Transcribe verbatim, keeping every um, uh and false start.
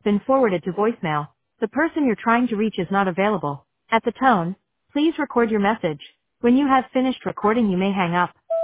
been forwarded to voicemail. The person you're trying to reach is not available. At the tone, please record your message. When you have finished recording, you may hang up.